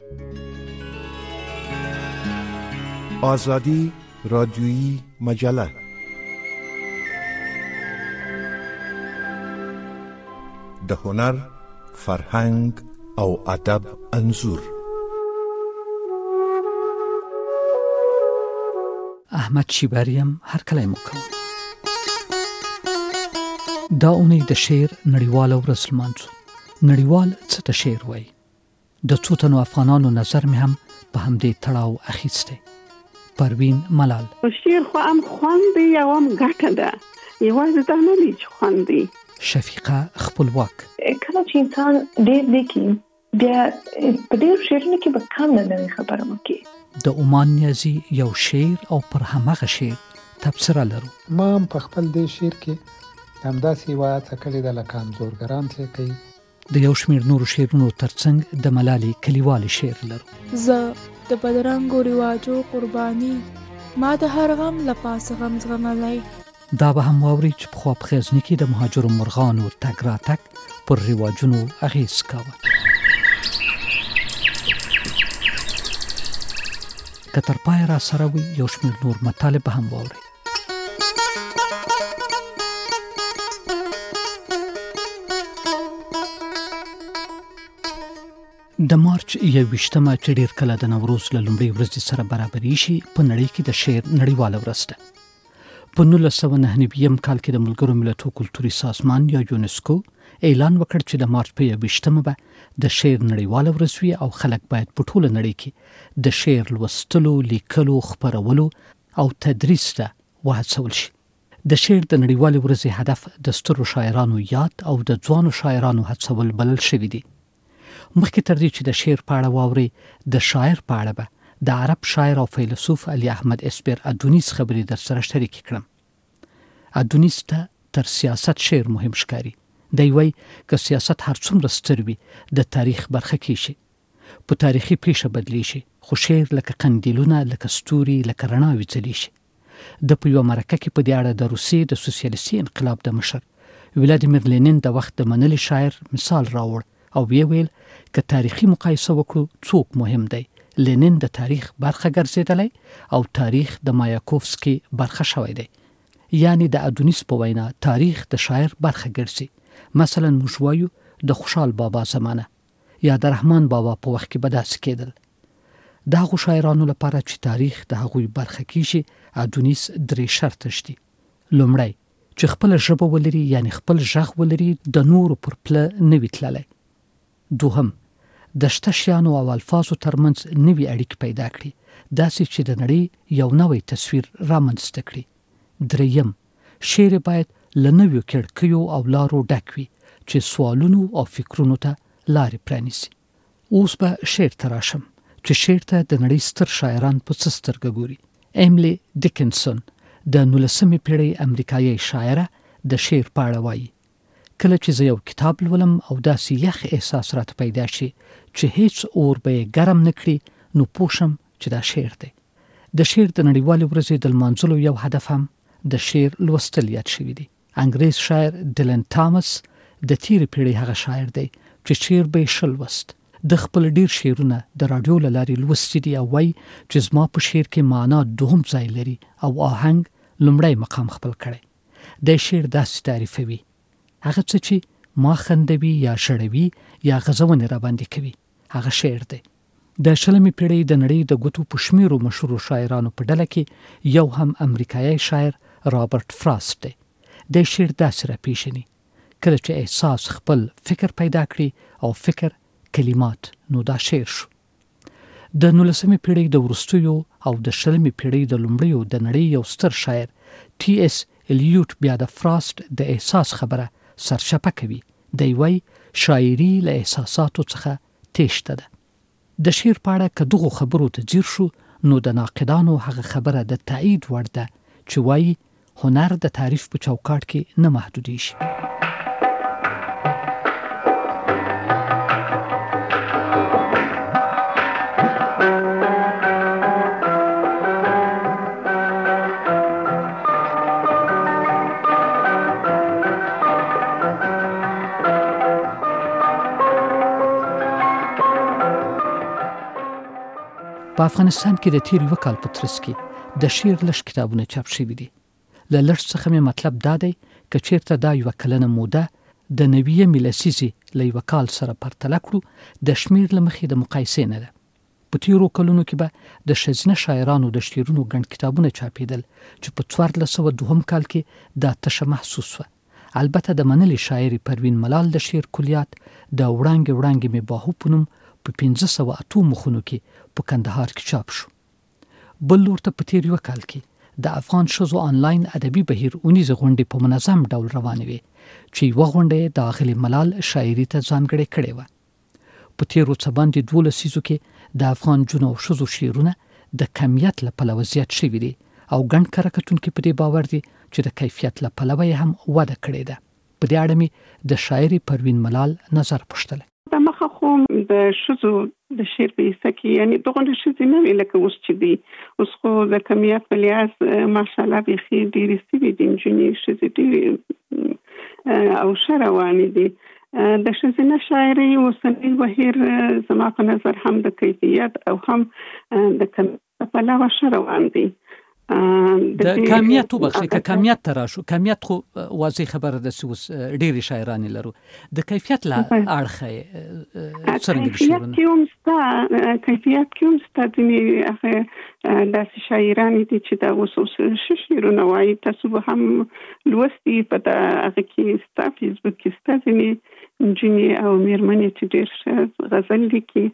آزادی رادیویی مجله. د هنر، فرهنګ او ادب انځور. احمد شیباریم هر کله مو کوم. دا اونۍ د شعر نړیواله ورځ لمانځو. نړیوال څه ته شعر وایي؟ د څو تنو افغانانو نظر مې هم په همدې تړاو اخیستی. پروین ملال: شعر خو هم خوند دی او هم ګټه ده، یوازې دا نه دی چې خوند دی. شفیقه خپلواک: کله چې انسان ډېر لیکي بیا په ډېر شعرونو کې به کم نه خبره وکړي. د عمان نیازي یو شعر او پر همغه شعر تبصره لرو. ما په خپل دې شعر کې همداسې وایي کړي د لکه انځورګران چې کوي. د یو شمېر نورو شعرونو ترڅنګ د ملالۍ کلیوالي شعر لرو. زه د بدرنګو رواجو قرباني، ما د هر غم له پاسه غم زغملی. دا به هم واوري چې پخوا په غزني کې د مهاجرو مرغانو تګ راتګ پر رواجونو اغېز کاوه. که تر پایه را سره وي یو شمېر نور مطالب به هم واورئ. د مارچ 21مه چې ډېر کله د نوروز له لومړۍ ورځې سره برابرې شي په نړۍ کې د شعر نړیواله ورځ ده. په 1999 کال کې د ملګرو ملتونو کلتوري سازمان یا یونسکو اعلان وکړ چې د مارچ په 21مه به د شعر نړیواله ورځ وي او خلک باید په ټوله نړۍ کې د شعر لوستلو، لیکلو، خپرولو او تدریس ته وهڅول شي. د شعر د نړیوالې ورځې هدف د سترو شاعرانو یاد او د ځوانو شاعرانو هڅول بلل شوي دي. مخکې تر دې چې د شعر په اړه واورئ، د شاعر په اړه به د عرب شاعر او فیلسوف علي احمد اسبر ادونیس خبرې در سره شریک کړم. ادونیس ته تر سیاست شعر مهم ښکاري. دی وایي که سیاست هر څومره ستر وي د تاریخ برخه کې شي، په تاریخي پیښه بدلی شي، خو شعر لکه قندیلونه، لکه ستوري، لکه رڼاوې ځلې شي. د په یوه مرکه کې په دې اړه د روسیې د سوسیالیستي انقلاب د مشر ولادیمیر لینین د وخت د منلي شاعر مثال راوړ او ویل که تاریخي مقایسه وکړو څوک مهم دی. لینین د تاریخ برخه ګرځیدلی او تاریخ د مایاکوفسکي برخه شوی دی. یعنی د ادونیس په وینا تاریخ د شاعر برخه ګرځي. مثلا موږ وایو د خوشحال بابا زمانه یا د رحمان بابا په وخت کې به داسې کېدل. د هغو شاعرانو لپاره چې تاریخ د هغوی برخه کیږي ادونیس 3 شرطه شته. لومړی چې خپل ژبه ولري، یعنی خپل ژغ ولري، د نورو پر پله نه وي تللی. دوهم د شته شیانو او الفاظو ترمنځ نوي اړیکې پیدا کړي، داسې چې د نړۍ یو نوی تصویر رامنځته کړي. دریم شعر باید له نویو کړکیو او لارو ډک وي چې سوالونو او فکرونو ته لارې پرانیسي. اوس به شعر ته راشم چې شعر ته د نړۍ ستر شاعران په څه سترګه ګوري. ایملی ډیکنسن د 19مې پیړۍ امریکایي شاعره د شعر په اړه وایي: کله چې زه یو کتاب لولم او داسې یخ احساس راته پیدا شي چې هیڅ اور به یې ګرم نه کړي، نو پوه شم چې دا شعر دی. د شعر د نړیوالې ورځې د لمانځلو یو هدف هم د شعر لوستل یاد شوي دي. انګریز شاعر ډیلن تامس د تیرې پیړۍ هغه شاعر دی چې شعر به یې ښه لوست. د خپل ډیر شعرونه د راډیو له لارې لوستي دي او وایي چې زما په شعر کې معنا دوهم ځای لري او آهنګ لومړی مقام خپل کړی. د شعر داسې تعریفوي: هغه څه چې ما خندوي یا ژړوي یا غزونې را باندې کوي، هغه شعر دی. د 20مې پیړۍ د نړۍ د ګوتو په شمیرو مشهورو شاعرانو په ډله کې یو هم امریکایي شاعر رابرټ فراست دی. د شعر داسې را پیژني: کله چې احساس خپل فکر پیدا کړي او فکر کلمات، نو دا شعر شو. د 19مې پیړۍ د وروستیو او د 20مې پیړۍ د لومړیو د نړۍ یو ستر شاعر ټي اس الیوټ بیا د فراست د احساس خبره سرچپه کوي. دی وایي شاعري له احساساتو څخه تېښته ده. د شعر په اړه که دغو خبرو ته ځیر شو، نو د ناقدانو هغه خبره د تایید وړ ده چې وایي هنر د تعریف په چوکاټ کې نه محدودېږي. په افغانستان کې د تیر یو کال په ترڅ کې د شعر لږ کتابونه چاپ شوي دي. له لږ څخه مې مطلب دا دی که چیرته دا یو کلنه موده د نویه میلسیزي له یو کال سره پرتله کړو د شمیر له مخې د مقایسې نه ده. په تیرو کلونو کې به د ښځینه شاعرانو د شعرونو ګڼ کتابونه چاپېدل چې په 1402 کال کې دا تشه محسوس وه. البته د منلي شاعري پروین ملال د شعر کلیات د وړانګې مې باهو په نوم په 1508 مخونو کې په کندهار کې چاپ شو. بل ورته په تیر یو کال کې د افغان ښځو آنلاین ادبي بهیر اونیزه غونډې په منظم ډول روانې وې چې یوه غونډه د اغلې ملال شاعري ته ځانګړې کړې وه. په تیرو څه باندې 12 لسیزو کې د افغان جنو او ښځو شعرونه د کمیت له پلوه زیات شوي دي او ګڼ کره کتونکي په دې باور دي چې د کیفیت له پلوه یې هم وده کړې ده. په دې اړه مې د شاعري پروین ملال نظر پوښتلی. د مخه خو د ښځو د شعر په حصه کې یعنی دغه ښځې نه وي لکه اوس چې دي. اوس خو د کمیت په لحاظ ماشاءالله بیخي ډېرې سوي دي نجونې ښځې ډېرې او ښه روانې دي. د ښځینه شاعرۍ اوسنی بهیر زما په نظر هم د کیفیت او هم د کمیت په پلوه ښه روان دي. د کمیت وبخښئ که کمیت ته راشو، کمیت خو واضح خبره ده چې اوس ډېرې شاعرانې لرو، د کیفیت له اړخه څرنګه دي شعرونه؟ کیفیت کې هم ستا ځینې هغه داسې شاعرانې دي چې دا اوس ښه شعرونه وایي. تاسو به هم لوستي په هغه کې ستا فیسبوک کې ستا ځینې نجونې او مېرمنې چې ډېر ښه غزل لیکي.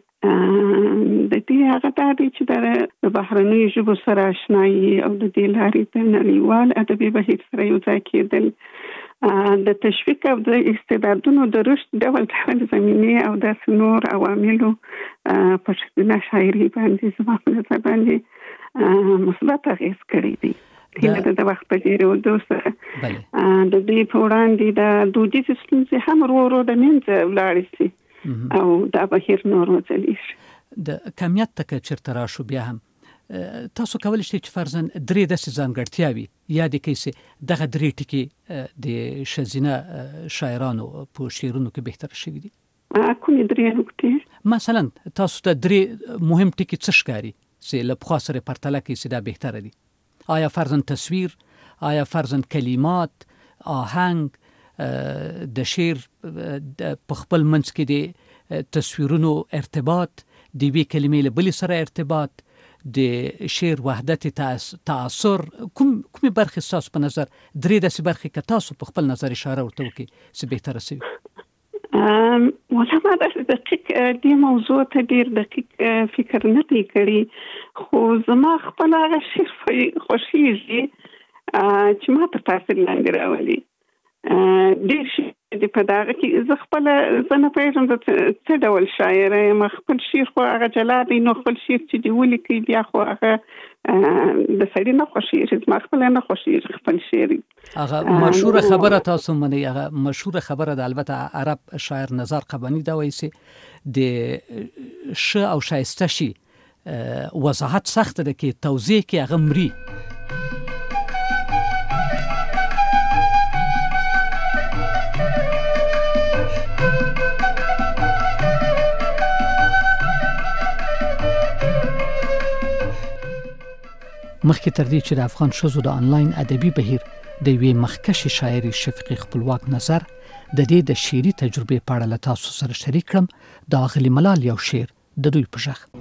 د دې هغه دا دی چې د بهرنیو ژبو سره اشنایي او د دې لارې د نړیوال ادبي بهیر سره یو ځای کېدل د تشویق او د استعدادونو د رشد ډول زمینې او داسې نور عواملو په ښځینه شاعري باندې زما په نظر باندې مثبت اغېز کړی دی. هیله د وخت په تېرېدو سره د دې په وړاندې د دودیزې ستونزې هم ورو ورو د منځه ولاړې شي او دا بهیر نور وځلیږي. د کمیت ته که چېرته راشو بیا هم تاسو کولی شئ چې فرضاً 3 داسې ځانګړتیاوې یادې کړئ چې دغه 3 ټکي د ښځینه شاعرانو په شعرونو کې بهتره شوي دي؟ کومې 3 نقطې؟ مثلا تاسو ته 3 مهم ټکي څه ښکاري چې له پخوا سره پرتله کړئ چې دا بهتره دي؟ آیا فرضاً تصویر، آیا فرضاً کلمات، آهنګ، د شعر په خپل منځ کې د تصویرونو ارتباط، د یوې کلمې له بلې سره ارتباط، د شعر وحدت تعاصر، کومې برخې ستاسو په نظر 3 داسې برخې که تاسو په خپل نظر اشاره ورته وکړئ چې بهتره شوي؟ والله ما داسې دقیق دې موضوع ته ډېر دقیق فکر نه دی کړی، خو زما خپل هغه شعر خوښېږي چې ما ته تاثیر لاندې راولي. ډېر شعر دی په دغه کې زه خپله زه نه پوهېږم زه څه ډول شاعره یم. خپل شعر خو هغه جلا دی، نو خپل شعر چې دې ولیکئ بیا خو هغه د سړي نه خوښېږي، زما خپله نه خوښېږي خپل شعر. هغه مشهوره خبره تاسو منئ، هغه مشهوره خبره ده، البته عرب شاعر نزار قبانی دا وایي چې د ښه او ښایسته شي وضاحت سخته ده کې توضیح کې هغه مري. مخکې تر دې چې د افغان ښځو د آنلاین ادبي بهیر د یوې مخکښې شاعرې شفیقې خپلواک نظر د دې د شعري تجربې په اړه له تاسو سره شریک کړم. د اغلې ملال یو شعر د دوی په غږ.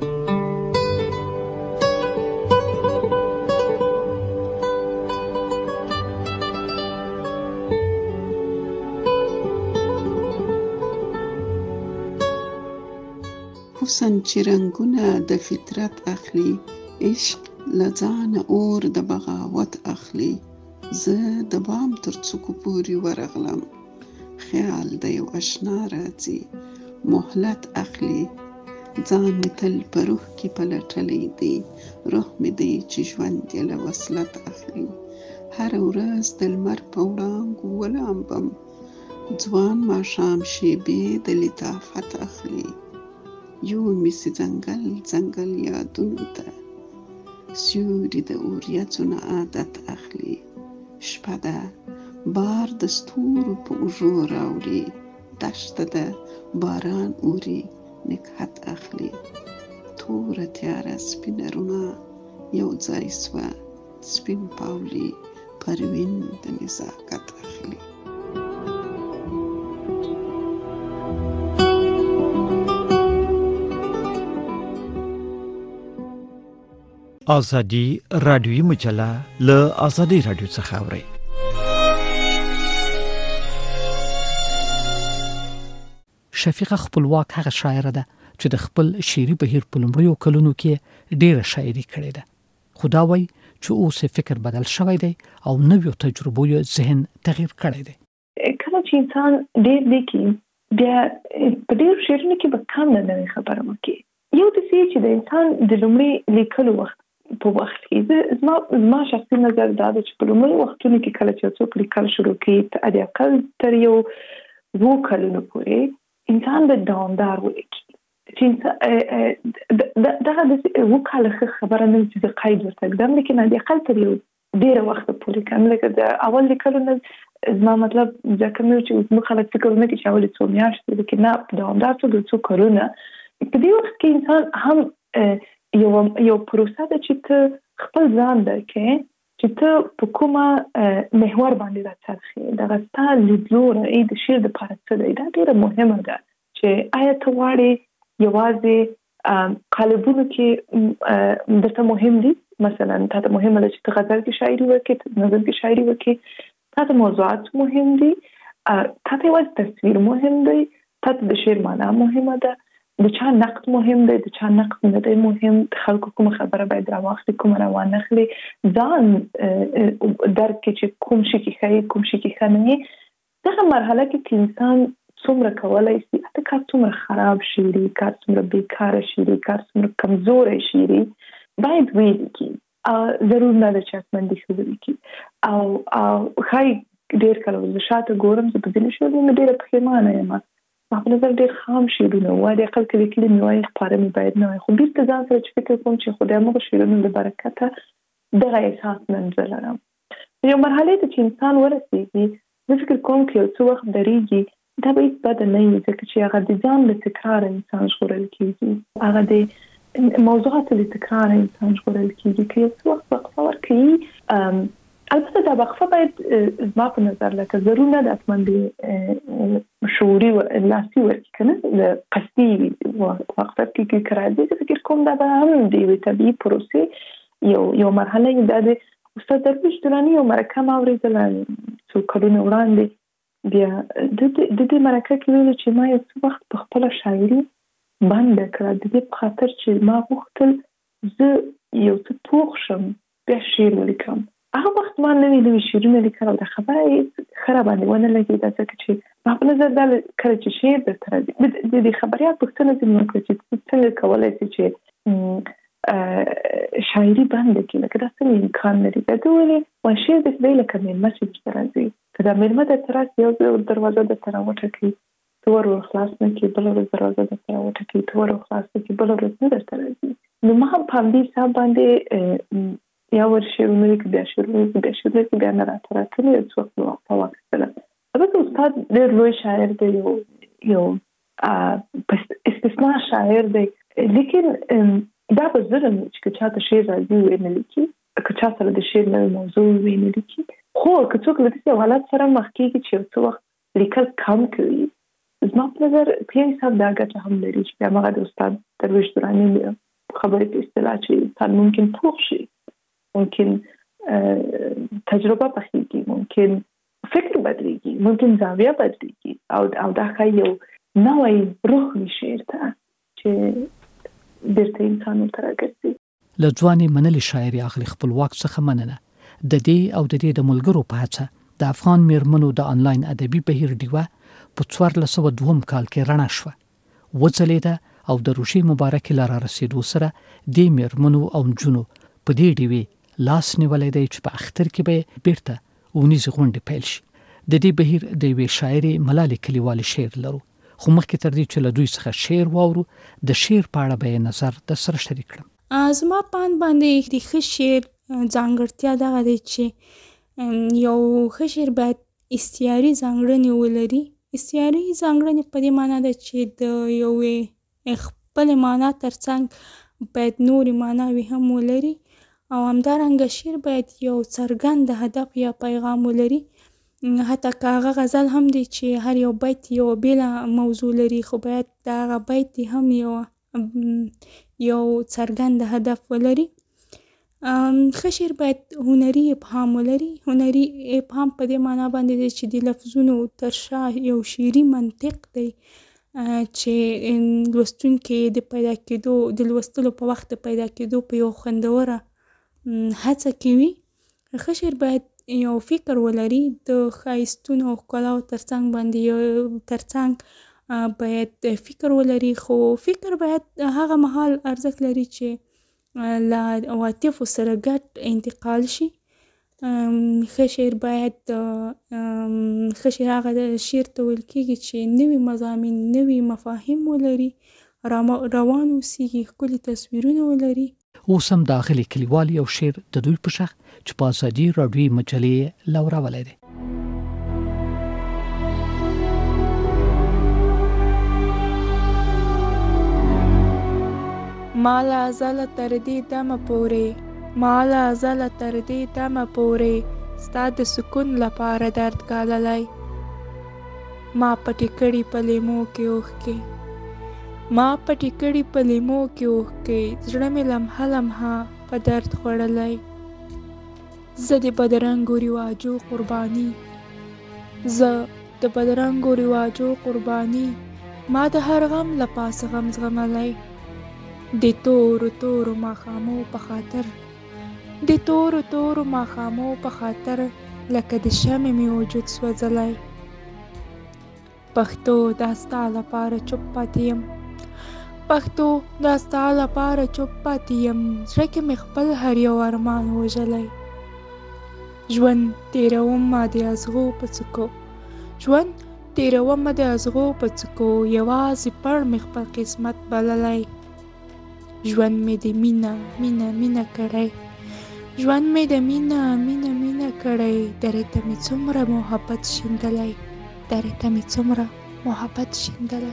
حسن چې رنگونه د فطرت اخلي، عشق لځانه اور د بغاوت اخلي. زه د بام تر څوکو پورې ورغلم، خیال د یو اشنا راځي، مهلت اخلي. ځان مې تل په روح کې پلټلی دی، روح مې دی چې ژوند یې له وصلت اخلي. هره ورځ د لمر په وړانګو ولامبم، ځوان ماښام شیبې د لطافت اخلي. یومې سي ځنګل ځنګل یادونو ته، سیوري د اوریځو نه عادت اخلي. شپه ده بار د ستورو په اوږو راوړي، دښته ده باران اوري نکهت اخلي. توره تیاره سپینه رڼا یو ځای سوه سپین پاولي پروین د نزاکت اخلي. آزادی رادیویی مجله له آزادی رادیو څخه اورئ. شفیقه خپلواک هغه شاعره ده چې د خپل شعري بهیر په لومړیو کلونو کې ډېره شاعري کړې ده. خو دا وایي چې اوس فکر بدل شوی دی او نویو تجربو یې ذهن تغییر کړی دی. کله چې انسان ډېر لیکي بیا په ډېرو شعرونو کې به کم نه نوې خبره وکړي. یو داسې چې د انسان د لومړي لیکلو وخت په وخت کې زما شخصي نظر دا دی چې په لومړي وختونو کې کله چې څوک لیکل شروع کړي د اقل تر یو 2 کلونو پورې انسان به دوامدار ولیکي. چې دغه د 2 کاله خبره نه چې د قید ورته ګدم، لیکن د اقل تر یو ډېره وخت پورې کوم لکه د اول لیکلو نه زما مطلب ځکه مې چې زموږ خلک فکر نه کوي چې اول 2 میاشتې لیکن نه دوامدار څو 2 کلونه په دې وخت کې انسان هم یو پروسه ده چې ته خپل ځان درکې چې ته په کومه محور باندې راڅرخې. دغه ستا لیدلوری د شعر دپاره څه دی، دا ډېره مهمه ده چې آیا ته غواړې یوازې قالبونو کې درته مهم دي، مثلا تا ته مهمه ده چې ته غزل کې شاعري وکړې، ته نظم کې شاعري وکړې، تا ته موضوعات مهم دي، تا ته یوازې تصویر مهم دی، تا ته د شعر معنا مهمه ده، د چا نقد مهم دی، د چا نقد نه دی مهم، د خلکو کومه خبره باید راواخلي کومه راوانخلي، ځان درک کې چې کوم شي کې ښه کوم شي کې ښه نه یې. دغه مرحله کې انسان څومره کولی شي حتی کار څومره خراب شعري، کار څومره بیکاره شعري، کار څومره کمزوری شعري باید ولیکي. ضرور نه ده چې حتمندي ښه ولیکي. او ښایي ډېر کله زه شاته ګورم، زه په ځینې شعرونو ډېره پښیمانه یم، ما په نظر ډېر خام شعرونه وو، د اقل کې لیکلي مې وایي خپاره مې باید نه وای. خو بېرته ځان سره چې فکر کوم چې خو د همغو شعرونو له برکته دغه احساس نن زه لرم. یو مرحلې ته چې انسان ورسېږي، زه فکر کوم که یو څه وخت درېږي دا به هېڅ بده نه وي، ځکه چې هغه د ځان له تکراره انسان ژغورل کېږي، هغه د موضوعاتو له تکراره انسان ژغورل کېږي. که یو څه وخت وقفه ورکوي، البته دا وقفه باید زما په نظر لکه ضرور نه ده حتما د شعوري لاسي ورکړي که نه د قصدي وقفه کې که راځي، زه فکر کوم دا به هم د یوې طبیعي پروسې یو مرحله یې. دا د استاد درویش دراني یو مرکه ما اورېدله څو کلونه وړاندې، بیا د دې مرکه کې ویلي چې ما یو څه وخت په خپله شاعري بنده کړه د دې په خاطر چې ما غوښتل زه یو څه پوخ شم بیا شعر ولیکم. هغه وخت ما نوي شعرونه لیکل او د خبره یې ښه راباندې ونه لګېده، ځکه چې ما په نظر دا کله چې شعر درته راځي د دې خبریال پوښتنه ځینې وکړه چې څنګه کولی شي چې شاعري بنده کړي، لکه دا څنګه امکان لري. دا ده ویلې وایي شعر داسې دی لکه مېلمه چې درته راځي، که دا مېلمه درته راسي یو دروازه درته راوټکوي، ته ور خلاص نه کړي، بله ورځ دروازه درته راوټکوي، ته ور خلاص نه کړي، بله ورځ نه درته راځي. نو ما هم په همدې حساب باندې یا ور شعرونه لیکي، بیا شعرونه لیکي، بیا نه راته نو یو څه وخت مې وقفه واخیستله. البته استاد ډېر لوی شاعر دی، یو استثنا شاعر دی، لیکن دا به ظلم چې که چاته شعر راځي ویې نه لیکي، که چا سره د شعر نوې موضوع ویې نه لیکي. خو که څوک له داسې یو حالت سره مخ کېږي چې یو څه وخت لیکل کم کوي، زما په نظر په یو حساب دا ګټه هم لري چې بیا هماغه د استاد درویش دراني خبرې په اصطلاح چې انسان ممکن پوخ شي، ممکن تجربه پخېږي، ممکن فکر بدلېږي، ممکن زاویه بدلېږي او دا ښایي یو نوی روح وي شعر ته چې بیرته انسان ورته راګرځي. له ځوانې منلې شاعرې اغلې خپلواک څخه مننه. د دې او د دې د ملګرو په هڅه د افغان میرمنو د آنلاین ادبي بهیر ډیوه په 1402 کال کې رڼا شوه، وځلېده او د روژې مبارکې له رارسېدو سره دې میرمنو او نجونو په دې ډیوې لاس نیولی دی چې په اختر کې به بیرته اونیزې غونډې پیل شي. د دې بهیر د یوې شاعرې ملالې کلیوالې شعر لرو، خو مخکې تر دې چې له دوی څخه شعر واورو د شعر په اړه به یې نظر درسره شریک کړم. زما پاند باندې د ښه شعر ځانګړتیا دغه دی چې یو ښه شعر باید استعاري ځانګړنې ولري. استعاري ځانګړنې په دې معنا ده چې د یوې خپلې معنا ترڅنګ باید نورې معناوې هم ولري او همدارنګه شعر باید یو څرګند هدف یا پیغام ولري. حتی که هغه غزل هم دی چې هر یو بیت یو بېله موضوع لري، خو باید د هغه بیت هم یو څرګند هدف ولري. ښه شعر باید هنري ابهام ولري. هنري ابهام په دې معنا باندې دی چې د لفظونو تر شا یو شعري منطق دی چې لوستونکي د لوستلو په وخت د پیدا کېدو په یو خوندوره هڅه کوي. ښه شعر باید یو فکر ولري، د ښایستونو او ښکلاو ترڅنګ باید فکر ولري، خو فکر باید هغه مهال ارزښت لري چې له عواطفو سره ګډ انتقال شي. ښه شعر باید ښه شعر هغه شعر ته ویل کېږي چې نوي مضامین، نوي مفاهیم ولري، روان اوسېږي، ښکلي تصویرونه ولري. اوس هم د اغلې کلیوال یو شعر د دوی په شخ چې په ازادي راډیوي مجلې لورولی دی. مالا ازله تر دې دمه پورې ستا د سکون لپاره درد ګاللی. ما پټې کړي په لیمو کې اوښکې، زړه مې لمحه لمحه په درد خوړلی. زه د بدرنګو رواجو قرباني، ما د هر غم له پاسه غم زغملی. د تورو ماښامو په خاطر لکه د شمع مې وجود سوځلی. پښتو دا ستا لپاره چوپ پاتې یم، زړه کې مې خپل هر یو ارمان وژلی. ژوند تېروم ما د ازغو په څکو، یوازې پړ مې خپل قسمت بللی. ژوند مې د مینه کړی، درې ته مې څومره محبت شیندلی.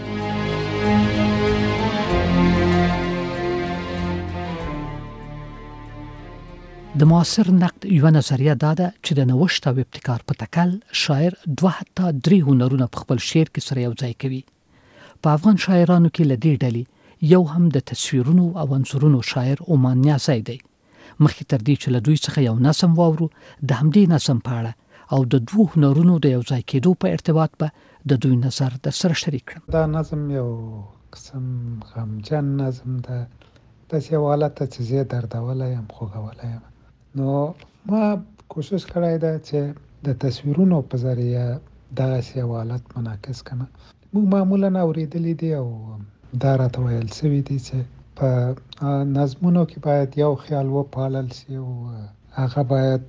د معاصر نقد یو نظریه دا ده چې د نوښت او ابتکار په تکل شاعر 2 حتی 3 هنرونه په خپل شعر کې سره یو ځای کوي. په افغان شاعرانو کې له دې ډلې یو هم د تصویرونو او انځورونو شاعر عمان نیازی دی. مخکې تر دې چې له دوی څخه یو نظم واورو، د همدې نظم په اړه او د 2 هنرونو د یو ځای کېدو په ارتباط به د دوی نظر در سره شریک کړم. دا نظم یو قسم غمجن نظم ده، داسې یو حالت چې زه دردولی یم، خوږولی یم. نو ما کوشش کړی ده چې د تصویرونو په ذریعه دغسې یو حالت منعکس کړم. موږ معمولا اورېدلی دي او دا راته ویل شوي دي چې په نظمونو کې باید یو خیال وپالل شي او هغه باید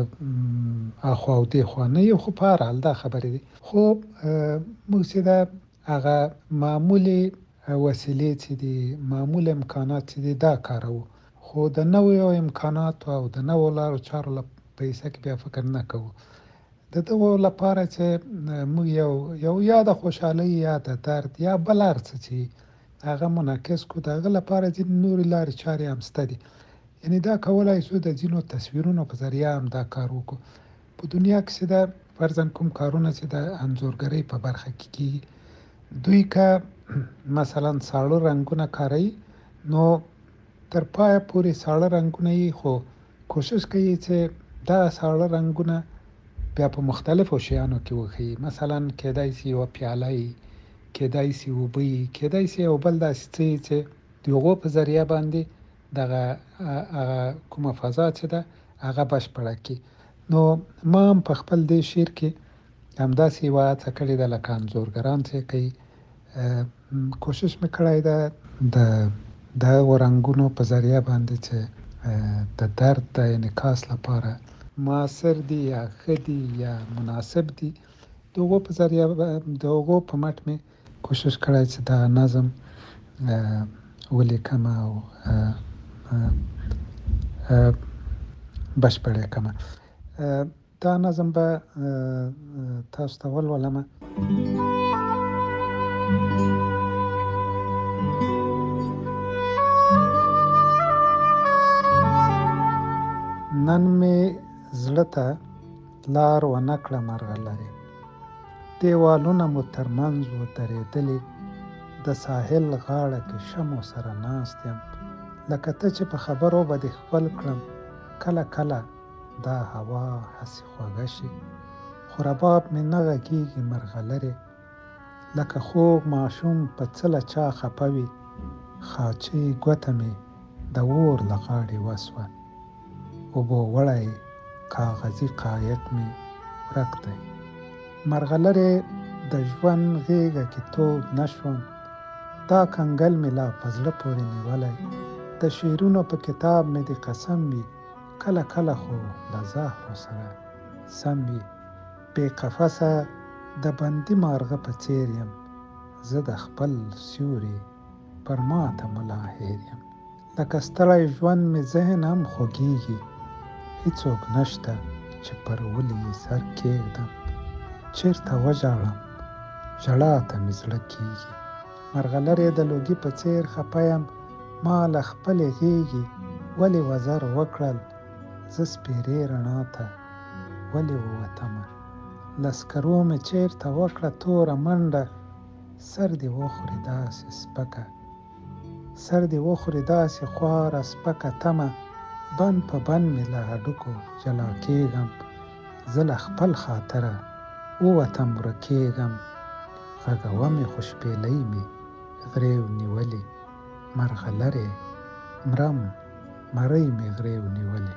اخوا او دېخوا نه یو، خو په هر حال دا خبرې دي. خو موږ چې دا هغه معمولي وسیلې چې دي، معمول امکانات چې دي، دا کاروو، خو د نویو امکاناتو او د نوو لارو چارو په حصه کې بیا فکر نه کوو. د دغو لپاره چې موږ یو یا د خوشحالۍ یا د درد یا بل هر څه چې هغه منعکس کړو، د هغه لپاره ځینې نورې لارې چارې هم شته دي. یعنې دا کولای شو د ځینو تصویرونو په ذریعه هم دا کار وکړو. په دنیا کې چې دا فرضاً کوم کارونه چې د انځورګرۍ په برخه کې کېږي، دوی که مثلا ساړه رنګونه کاروي، نو تر پایه پورې ساړه رنګونه یې، خو کوشش کوي چې دا ساړه رنګونه بیا په مختلفو شیانو کې وښیي. مثلا کېدای شي یوه پیاله یي، کېدای شي اوبه یي، کېدای شي یو بل داسې څه یي چې د هغو په ذریعه باندې دغه کومه فضا چې ده هغه بشپړه کړي. نو ما هم په خپل دې شعر کې همداسې یوه هڅه کړې ده لکه انځورګران چې کوي. کوشش مې کړی ده د دغو رنګونو په ذریعه باندې چې د درد د انعکاس لپاره معاصر دي یا ښه دي یا مناسب دي، د هغو په ذریعه د هغو په مټ مې کوشش کړی چې دا نظم ولیکم او بشپړ یې کړم. دا نظم به تاسو ته ولولمه. نن مې زړه ته لار ونه کړه مرغلرې، دیوالونه مو ترمنځ ودرېدلې، د ساحل غاړه کې شمو سره ناست یم، لکه ته چې په خبرو به دې ښکل کړم، کله کله دا هوا هسې خوږه شي، خو رباب مې نه غږېږي مرغلرې، لکه خوږ ماشوم په څه له چا خفه وي، خاچۍ ګوته مې د اور له غاړې وسوه، اوبو وړی کاغذي قایق مې ورک دی. مرغلرې د ژوند غېږه کې تود نه شوم، دا کنګل مې لا په زړه پورې نیولی، د شعرونو په کتاب مې د قسم وي، کله کله خو له زهرو سره سم وي، بې قفسه د بندي مارغه په څېر یم، زه د خپل سیوري پر ماته ملا هېر یم، لکه ستړی ژوند مې ذهن هم خوږېږي، هیڅوک نشته چې پر ولې یې سر کېږدم، چېرته وژاړم ژړا ته مې زړه کېږي، مرغلرې د لوګي په څېر خفه یم، ما له خپلې غېږې ولې وزر وکړل، زه سپېرې رڼا ته ولې ووتمه، له سکرو مې چېرته وکړه توره منډه، سر دې وخوري داسې سپکه، سر دې وخوري داسې خواره سپکه تمه، بند په بند مې له هډوکو جلا کېږم، زه له خپل خاطره ووتم ورکېږم، غږوه مې خو شپېلۍ مې غرېو نیولې، مرغلرې مرم مرۍ مې غرېو نیولې،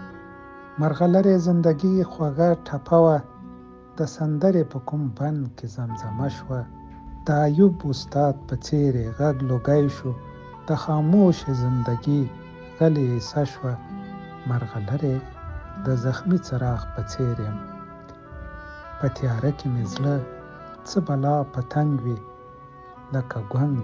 مرغلرې زندګي خوږه ټپه وه، د سندرې په کوم بند کې زمزمه شوه، د ایوب استاد په څېر یې غږ لوګی شو، د خاموشې زندګي غلې ایسه شوه، مرغلرې د زخمي څراغ په څېر یم، په تیاره کې مې زړه څه بلا پتنګ وي، لکه ګونګ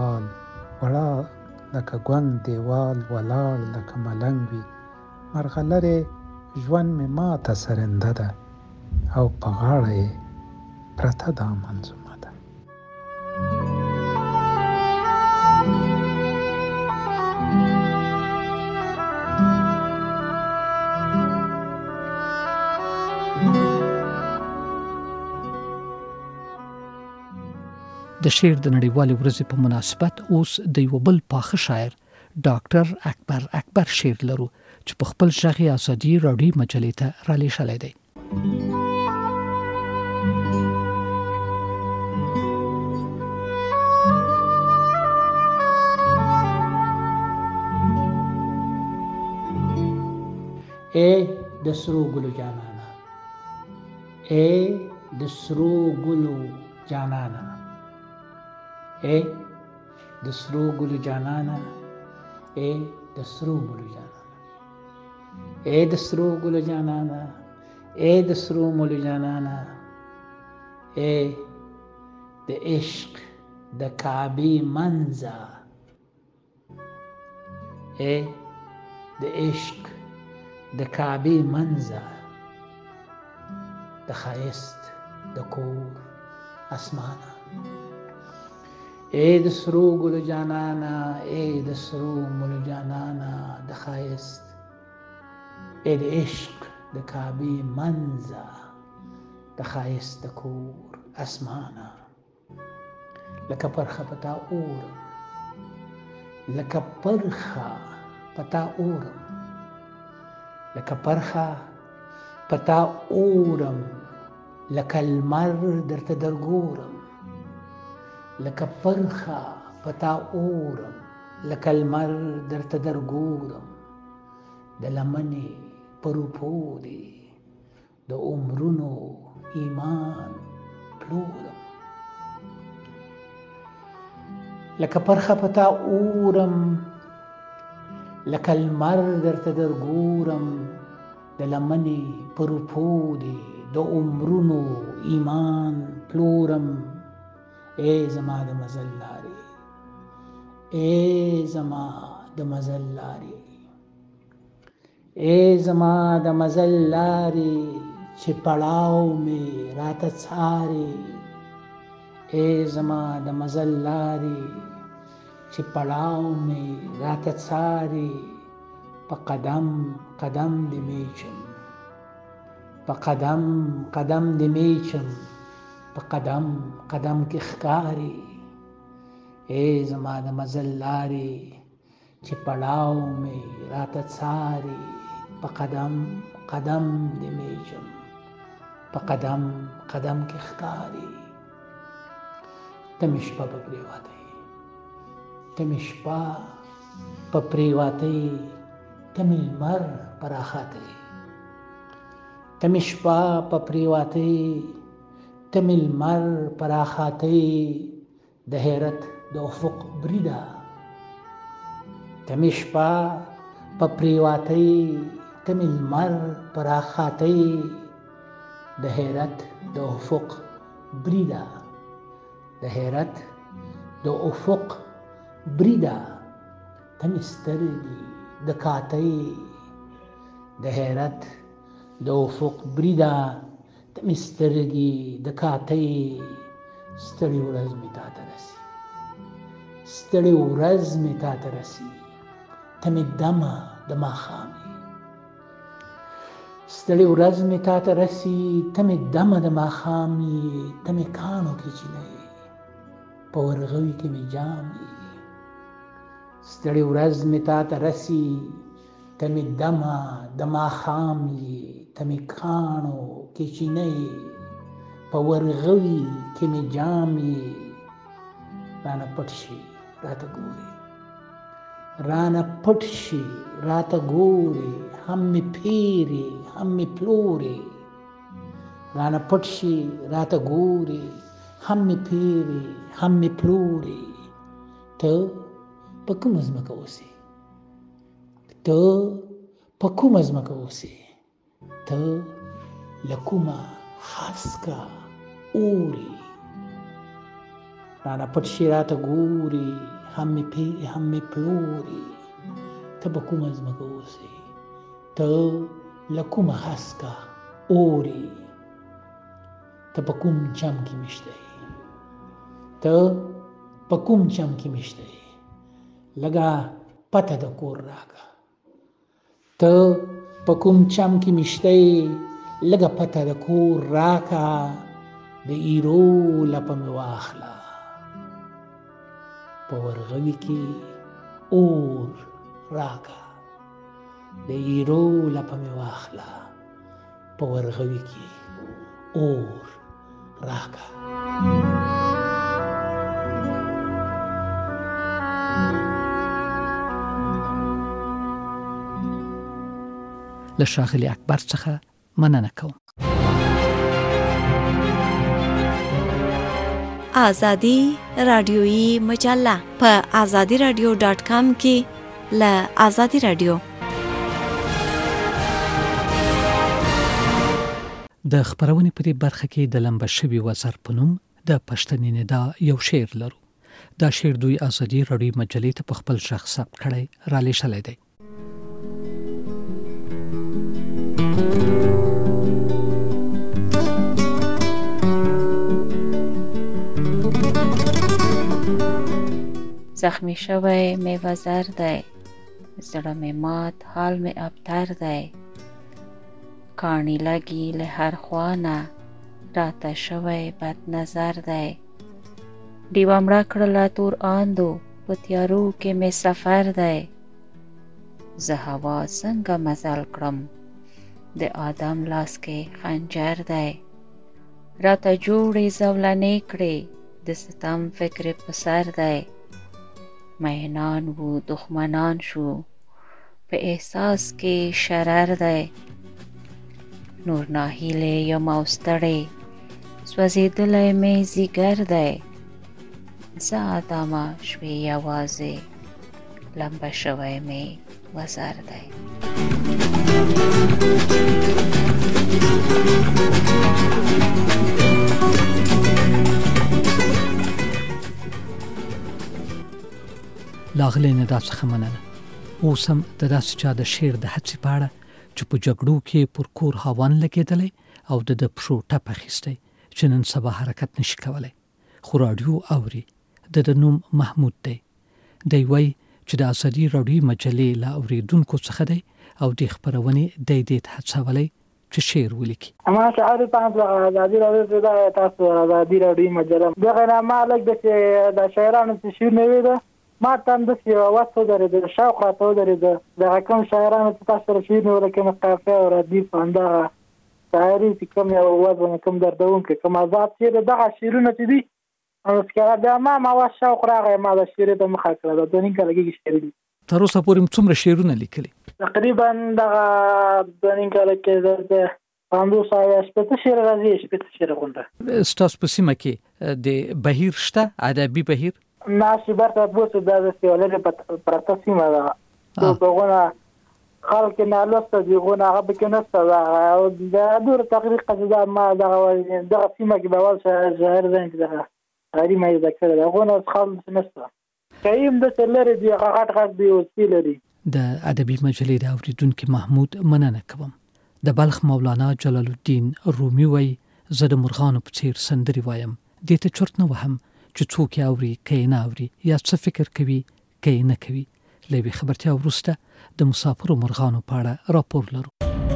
دیوال ولاړ لکه ملنګ وي، مرغلرې ژوند مې ماته سرنده ده، او په غاړه یې پرته دا منظومه ده. د شعر د نړیوالې ورځې په مناسبت اوس د یو بل پاخه شاعر ډاکټر اکبر شعر لرو چې په خپل ژغ ازادي راډیو مجلې ته را لېږلی دی. ای د سرو ګلو جانانه، ای د سرو ګلو جانانه، ای د سرو ګلو جانانه، ای د سرو ګلو جانانه، ای د سرو ګلو جانانه، ای د سرو ګلو جانانه، ای د عشق د کعبې منځه، ای د عشق د کعبې منځه، د ښایست د کور اسمانه، ای د سرو ګلو جانانه، ای د سرو ګلو جانانه، د ښایست ای د عشق د کعبې منځه، د ښایست د کور اسمانه، لکه پرخه پتا اورم، لکه پرخه پتا اورم، لکه پرخه پتا اورم، لکه لمر درته درګورم، لکه پرخه پتا اورم، لکه لمر درته درګورم، د لمنې پروپو دې د عمرونو ایمان پلورم، لکه پرخه پتا اورم، لکه لمر درته درګورم، د لمنې پروپو دې د عمرونو ایمان پلورم، ای زما د مزل لارې، ای زما د مزل لارې، ای زما د مزل لارې چې پړاو مې راته څارې، ای زما د مزل لارې چې پړاو مې راته څارې، په قدم قدم دې میچم، په قدم قدم دې میچم، په قدم قدم کې ښکاري ای زما د مزل لارې چې پړاو مې راته څاري. په قدم قدم دې میچم، په قدم قدم کې ښکاري. ته مې شپه په پرېواتې، ته مې شپه په پرېواتې، ته مې لمر په راخاتې، ته مې شپه په پرېواتې، ته مې لمر په راخاتې. د حیرت د افق بریده، ته مې شپه په پرېواتې، ته مې لمر په راخاتې. د حیرت د افق بریده، د حیرت د افق بریده، ته مې سترګې د کاتې. د حیرت د افق بریده، ته مې سترګې د کاتې. ستړې ورځ مې تا ته رسي، ستړې ورځ مې تا ته رسي، ته مې دمه د ماښامې. ستړې ورځ مې تا ته رسي، ته مې دمه د ماښامې. ته مې کاڼو کې چینې، په ورغوي کې مې جامې. ستړې ورځ مې تا ته رسي، ته مې دمه د ماښامې. ته مې کاڼو کې چینې، په ورغوي کې مې جامې. رانه پټ شي راته ګورې، رانه پټ شي راته ګورې، هم مې پیرې هم مې پلورې. رانه پټ شي راته ګورې، هم مې پیرې هم مې پلورې. ته په کومه ځمکه اوسې، ته په کومه ځمکه اوسې، ته له کومه هسکه اورې. رانه پټ شي راته ګورې، هم مې پیرې هم مې پلورې. ته په کومه ځمکه اوسې، ته له کومه هسکه اورې. ته په کوم چم کې مشته یې، ته په کوم چم کې مشته یې، لږه پته د کور راکړه. ته په کوم چم کې مشته یې، لږه پته د کور راکړه. د ایرو لپه مې واخله، په ورغوي کې اور راکړه. د ایرو لپه مې واخله، په ورغوي کې اور راکړه. له ښاغلي اکبر څخه مننه کوم. آزادی رادیویی مجله په azadiradio.com کې له آزادی رادیو د خبرونې په دې برخه کې د لمبه شوي وزر په نوم د پښتني ندا یو شعر لرو. دا شعر دوی آزادی رادیو مجلې ته په خپل شخص ثبت کړی را لېږلی دی. زخمی شوی می وزر دی، زړه می مات حال می ابتر دی. کانی لگی له هر خوانه، راته شوی بد نظر دی. ډیوه مړه کړله تور آندو، په تیارو کې می سفر دی. زه هوا څنګه مزل کړم، د آدم لاس کې خنجر دی. راته جوړې زولنې کړې، د ستم فکر په سر دی. مینان وو دښمنان شو، په احساس کې شرر دی. نور ناهیلې یم او ستړې، سوځېدلی مې ځیګر دی. زه آدمه شوې یوازې، لمبه شوی مې وزر دی. لاغلی ندا څخه مننه. اوس هم د داسې چا د شعر د هڅې په اړه چې په جګړو کې پر کور هاوان لګېدلی او د پښو ټپ اخیستی چې نن سبا حرکت نشي کولی، خو راډیو اوري. د نوم محمود دی. دی وایي چې د ازادي راډیو مجلې له اوریدونکو څخه دی او د خبرونې د دې هڅولې چې شعر ولیکي. ما شعر تاسو ازادي راډیو ته تاسو ازادي راډیو مجله دغه نه مالک د شاعرانو څخه شعر نه ویده ما تم د واسطه درې د شوق راته درې د کوم شاعرانو ته تاسو شعر نه ولکه قافیه او ردیف انده شاعري چې کوم یو وزن کوم دردون کې کوم آزاد شعر دغه شعرونه چې دي او څنګه دا ما شوق راغی ما د شعر د مخه کړل د دونی کلګي شعر دي تر اوسه پورې څومره شعرونه لیکلي؟ تقریبا دغه دونی کلګي د پاندو سایه شپته شعر راځي شپته شعر غونډه ستاسو په سیمه کې د بهیر شته ادبي بهیر ناشي برته بوسه د سیولې پرته سیمه ده دغه خلک نه لسته دی غو نه هغه کې نسته او د دور تقریر قصدا ما دغه سیمه کې بوال شهر زین ده غری مې ذکر ده غو نه خالص نسته کایم د سلری دی غټ غټ دی او سیلری د ادبي مجلې د اوریدونکو محمود مننه کوم. د بلخ مولانا جلال الدین رومي وای زه د مرغانو په څیر سندري وایم دې ته چرت نه وهم چې څوک اوري کین اوري یا څه فکر کوي کین نه کوي. لوي خبرتیا ورسته د مسافر مرغانو په اړه راپور لرو.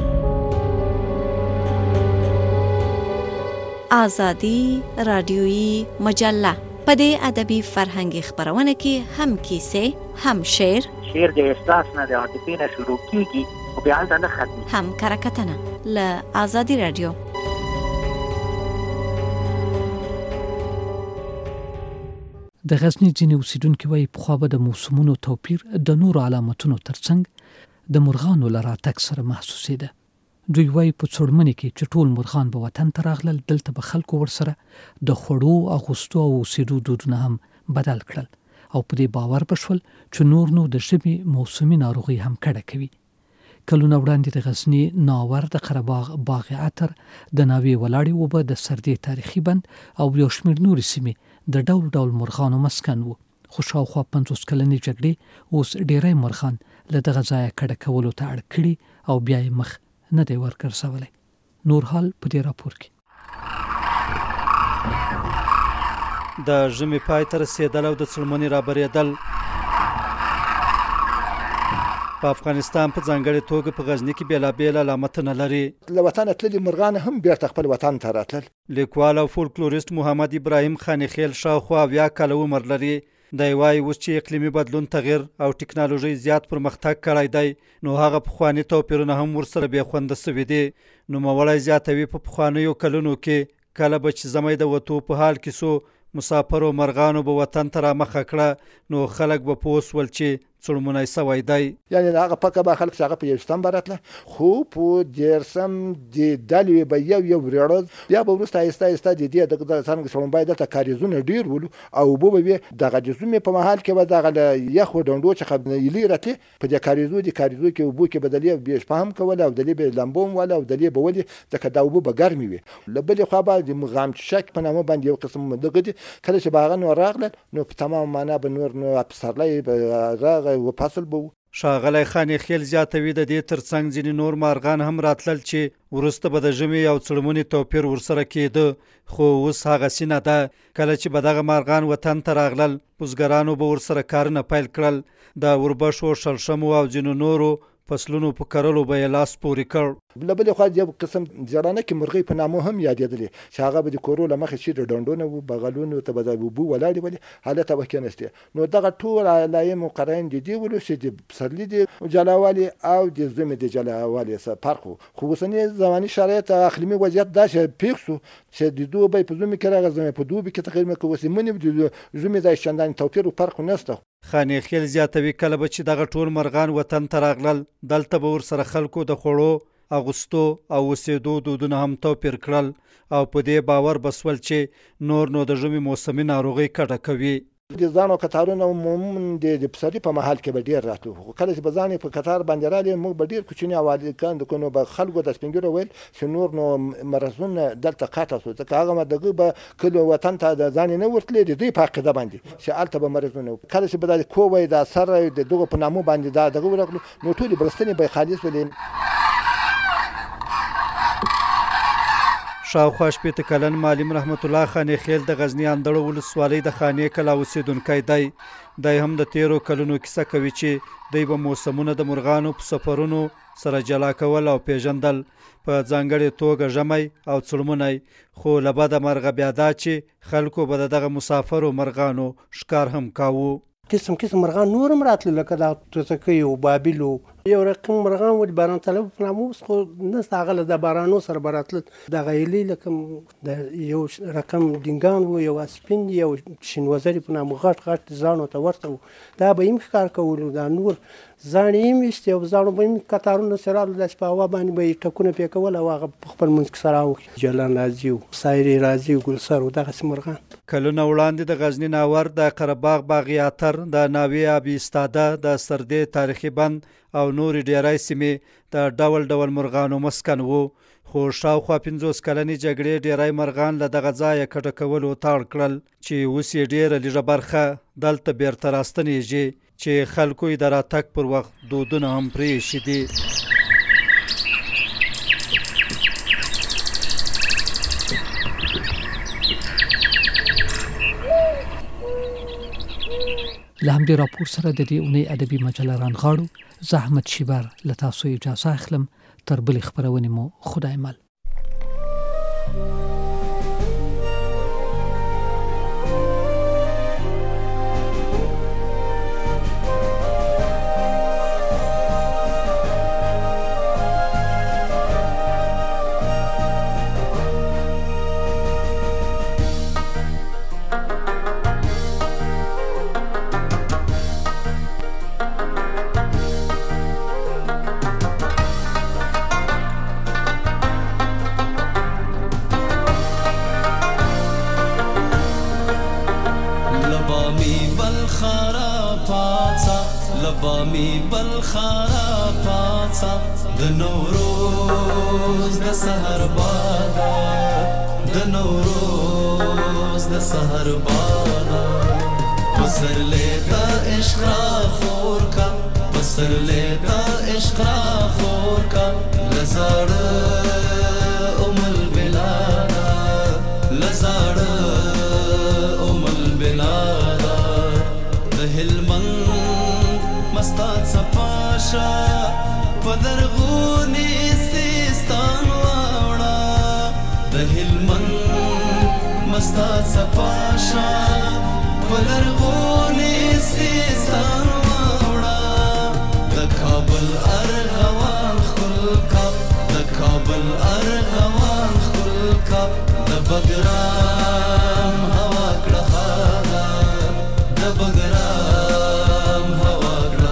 ازادي راډیويي مجله په دې ادبي فرهنګي خبرونه کې هم کیسه هم شعر د احساس نه د عاطفې نه شروع کیږي او بیا نه ختمي هم کرکټنه له ازادي راډیو. د غزنی ځینې اوسیدونکو وايي په خو به د موسمونو توپیر د نور علامتونو ترڅنګ د مرغانو لراتک سره محسوسېده. دوی وايي په څړمنې کې چې ټول مرغان به وطن ته راغلل دلته به خلکو ورسره د خوړو اغوستو او اوسېدو دودونه هم بدل کړل او په دې باور بشول چې نور د ژمي موسمي ناروغي هم کډه کوي. کلونه وړاندې د غزنی ناور د قرهباغ باغ عطر د ناوې ولاړې وبه د سردې تاریخي بند او یو شمېر نورې سیمې د ډول ډول مرغانو مسکن وو. خو شاوخوا 50 کلنې جګړې اوس ډېری مرغان له دغه ځایه کډه کولو ته اړ کړي او بیا یې مخ نه دی ورګرځولی. نور حال په دې راپور کې. د ژمي پای ته رسېدل او د څړمنې رابرېدل په افغانستان په ځانګړې توګه په غزني کې بېلابېل علامتونه لري. له وطنه تللي مرغان هم بیرته خپل وطن ته راتلل. لیکوال او فولکلوریست محمد ابراهیم خانخیل شاوخوا 70 کاله عمر لري. دی وایي اوس چې اقلیمي بدلون تغیر او ټکنالوژي زیات پرمختګ کړی دی نو هغه پخواني توپیرونه هم ورسره بې خونده سوي دي. نوموړی زیاتوي په پخوانیو کلونو کې کله به چې زمی د وتو په حال کې سو مسافرو مرغانو به وطن ته رامخه کړه نو خلک به پوه سول چې څړمونی سوی دی. یعنې د هغه پکه به خلک چې هغه په 21 راتله خو په 13 د ډلې به یو وریړه بیا به وروسته آهسته آهسته د دې د څرنګه څړمبی دلته کاریزونه ډېر ولو او اوبه به وي دغه د ژمي په مهال کې به دغه له یخو ډنډو څخه ایلې راتلې په دې کاریزو کې اوبو کې به دلې بې شپه هم کوله او دلې به لمبو هم وله او دلې به ولې ځکه دا اوبه به ګرمې وي. له بلې خوا به د مغامچشک په نامه باندې یو قسم دغه دي کله چې به هغه نور راغلل نو په تمام معنا به نور نو پسرلی راغی و فصل به. ښاغلی خانخیل زیاتوي د دې ترڅنګ ځینې نور مارغان هم راتلل چې وروسته به د ژمي او څړمونې توپیر ورسره کېده خو اوس هغسې نه ده. کله چې به دغه مارغان وطن ته راغلل بزګرانو به ورسره کارونه پیل کړل. د وربشو شلشمو او ځینو نورو فصلونو په کرلو به یې لاس پورې کړ. له بلې خوا یو قسم زړانکې مرغۍ په نامه هم یادېدلې چې هغه به د کورو له مخې چې د ډنډو نه وو بغلونو ته به د اوبو ولاړې ولې هلته به کېناستې نو دغه ټول علایم و قراین د دې ولو چې د پسرلي د جلاوالي او د ژمي د جلاوالي سره فرق و. خو اوسني زماني شرایط اقلیمي وضعیت داسې پیښ شو چې د دوبی په ژمي کې راغی زمي په دوبي کې تقریبا که اوس منې د ژمي د چندانې توپیر و فرق نشته. خانخیل زیاتوي کله به چې دغه ټول مرغان وطن ته راغلل دلته به ورسره خلکو د خوړو اغوستو او اوسېدو دودونه هم توپیر کړل او په دې باور بسول چې نور نو د ژمي موسمي ناروغۍ کډه کوي. د ځانو کتارونه عموما د پسرلي په محل کې به ډېر راتلو خو کله چې به ځان په کتار باندې رالې موږ به ډېر کوچني اوالکان د نو به خلکو د سپین ږیرو ویل چې نور نو مرضونه دلته قطع شو ځکه هغه دغه به کله وطن ته د ځان نه ورتلې د دوی په عقیده باندې چې هلته به مرضونه کله چې به د کووی د اثر د دغه په نامو باندې دا دغه ورغلو نو ټولې برستنې به خالص ولې. شاوخوا شپېته کلن معلم رحمت الله خانیخیل د غزني اندړو ولسوالۍ د خانې کلا اوسېدونکی دی. دی هم د تیرو کلونو کیسه کوي چې دی به موسمونه د مرغانو په سفرونو سره جلا کول او پیژندل، په ځانګړې توګه ژمی او څړمونی، خو له بده مرغه بیا دا چې خلکو به د دغه مسافرو مرغانو ښکار هم کاوه. قسم قسم مرغان نور هم راتلل، لکه دا توتکۍ او بابیل و یو رقم مرغان و د باران طلب په نامه، اوس خو نسته هغه له د بارانو سره به راتلل. دغه هیلۍ لکه د یو رقم ډینګان و، یو اسپین، یو شینوزري په نامه غټ غټ زاڼو ته ورته و، دا به یې ښکار کولو. دا نور زاڼې یې ویستې او زاڼو به یې کتارونه سره راتلل، داسې په هوا باندې به یې ټکونه پرې کول او هغه په خپل منځ کې سره وکړي. جلان راځي و، سایرې راځي و، ګلسر و، دغسې مرغان. کلونه وړاندې د غزني ناور، د قرهباغ باغ اتر، د ناوې ابي استاده، د سردې تاریخي بند او نورې ډیری سیمې د ډول ډول مرغانو مسکن وو، خو شاوخوا 50 کلنې جګړې ډیری مرغان له دغه ځایه کډه کولو تاړ کړل، چې اوس یې ډیره لږه برخه دلته بیرته راستنیږي، چې خلکو یې د راتګ پر وخت دودونه هم پرېښي دي. له همدې راپور سره د دې اونۍ ادبي مجله رانغاړو. زه احمد شیبر له تاسو اجازه اخلم. تر بلې خپرونې مو خدای مل. لبامی بلخارا پاڅه د نوروز د سحر بادا، د نوروز د سحر بادا، پسرلی د عشق را خور کا، پسرلی د عشق را خور کا، لزاړه ام البلادا، لزاړه ام البلادا، د هلمند مستات سپاشا پدرغونی سیستان واوڑا، د هلمند مستات سپاشا پدرغونی سیستان واوڑا، د کابل ارغوان خلکا، د کابل ارغوان خلکا، د بګرام هوا کړه خادا، د بګرام هوا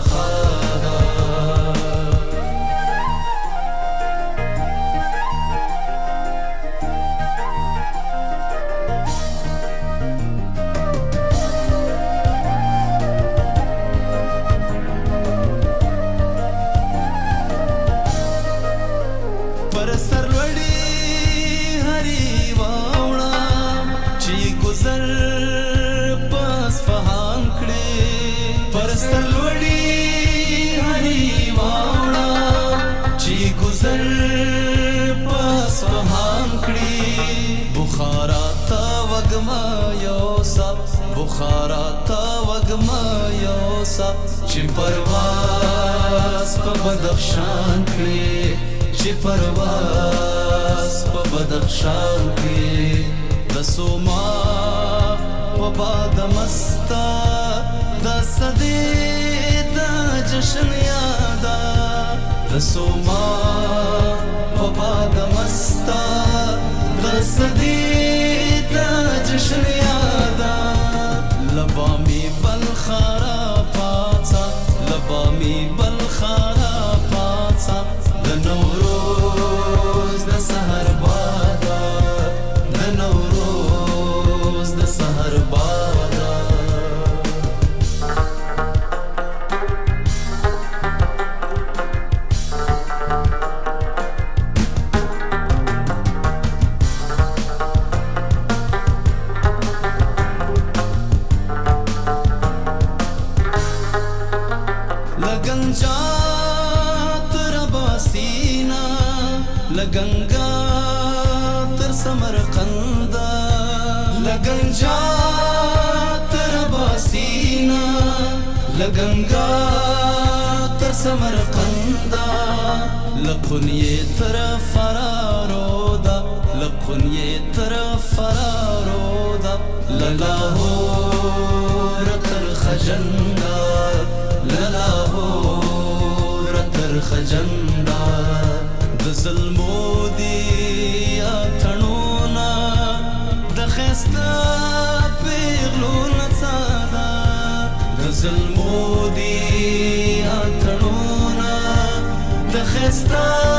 بخارا تا وگما یوسا، چی پرواز پا بدخشان کلی، چی پرواز پا بدخشان کلی، دسوما پا باد مستا، دا صدی دا جشن یادا، دسوما پا باد مستا، دا صدی دا جشن یادا، لبامی بلخارا پاڅه، لبامی بلخارا پاڅه، د نوروز د سحر بادا، د نوروز د سحر بادا. لگنگا تر سمرقند لګنجا تر باسینا لګنګا تر سمرقند لقنیه تر فرارو دا لقنیه تر فرارو دا للاهور تر خجندا للاهور تر خجندا د ظلمو دی اتنونا د خستا پیغلو نڅادا د ظلمو دی اتنونا د خستا